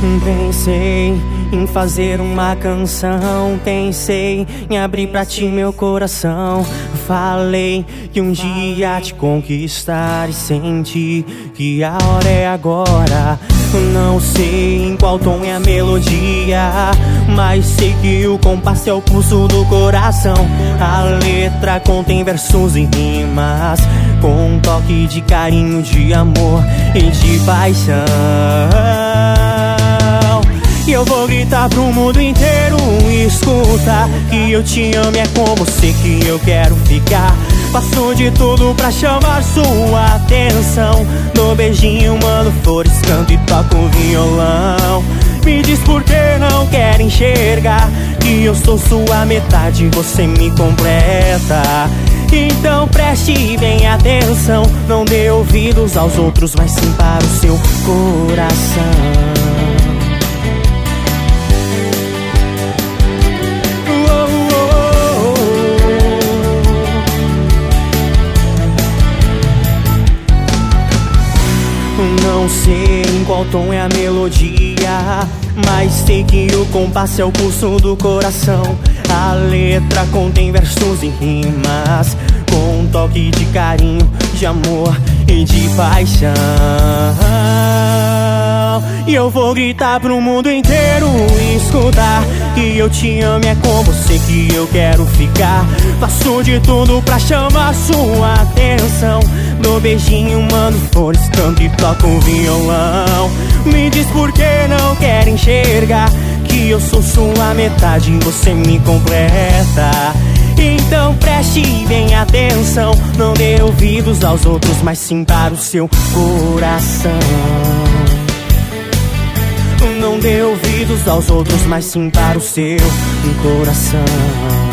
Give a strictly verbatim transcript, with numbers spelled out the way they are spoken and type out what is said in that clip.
Pensei em fazer uma canção, pensei em abrir pra ti meu coração. Falei que um dia te conquistar e senti que a hora é agora. Não sei em qual tom é a melodia, mas sei que o compasso é o pulso do coração. A letra contém versos e rimas, com um toque de carinho, de amor e de paixão. E eu vou gritar pro mundo inteiro escutar que eu te amo e é com você que eu quero ficar. Faço de tudo pra chamar sua atenção. Dou beijinho, mando flores, canto e toco violão. Me diz por que não quer enxergar que eu sou sua metade, você me completa. Então preste bem atenção, não dê ouvidos aos outros, mas sim para o seu coração. Não sei em qual tom é a melodia, mas sei que o compasso é o pulso do coração. A letra contém versos e rimas, com um toque de carinho, de amor e de paixão. E eu vou gritar pro mundo inteiro escutar que eu te amo e é com você que eu quero ficar. Faço de tudo pra chamar sua atenção. Dou beijinho, mando flores, canto e toco violão. Me diz por que não quer enxergar que eu sou sua metade, você me completa. Então preste bem atenção, não dê ouvidos aos outros, mas sim para o seu coração. Não dê ouvidos aos outros, mas sim para o seu coração.